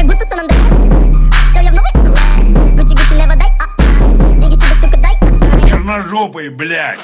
как будто Сан Андреас. Все, я в новой СЛ. Гуччи, Гуччи, не водай, деньги себе, сука, дай. Черножопый, блядь.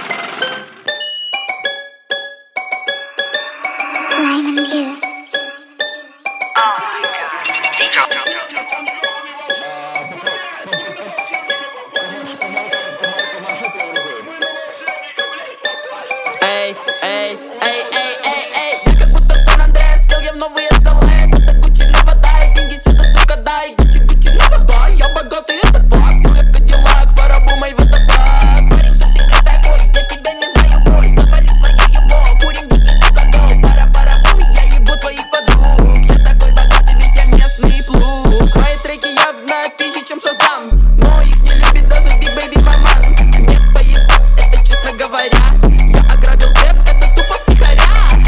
Эй, эй, эй, эй, эй, эй. Я как будто Сан Андреас, сел я в новые СЛС. Это Гуччи, не водай, деньги сюда, сука, дай. Гуччи, Гуччи, не водай, я богатый, это факт. Сел я в Кадиллак, пора бумой в это бак. Парень, кто ты не такой, я тебя не знаю, бой. Завали свое ебо, курим дикий, сука, дол. Пара бум, я ебу твоих подруг. Я такой богатый, ведь я местный плут. Мои треки явно пизже, чем Шазам, но их не любит даже Big Baby Маман. Не поебать, это честно говоря. Я ограбил рэп, это тупо втихаря.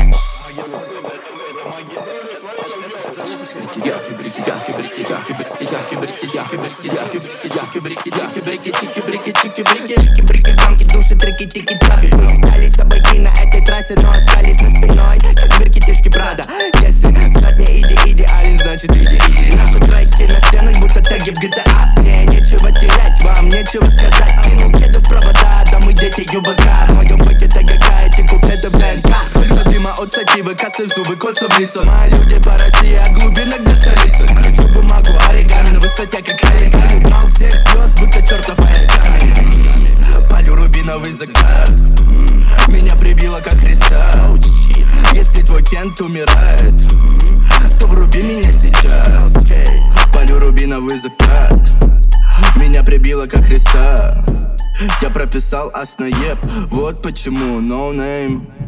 Души, трики, тики, таки. Дали собаки на этой трассе, но остались за спиной, как бирки-тишки Прада. Если в задней идеален, значит иди. Наши треки на стенах, будто теги в GTA. Мне нечего терять, вам нечего сказать. Кинул кеды в провода, да мы дети ЮБК. В моем бэке ТГК, эти куплеты в ДНК. Хоть дыма от сативы, косы зубы, кольца в лицо. Мои люди по России, а глубинок до столицы. Кручу бумагу оригами на высоте, как Халиками. Брал всех звезд, будто чертов Халиками. Палю рубиновый закат, меня прибило как Христа. Если твой Кент умирает, то вруби меня сейчас. Палю рубиновый закат, меня прибило как Христа. Я прописал основ, вот почему no name.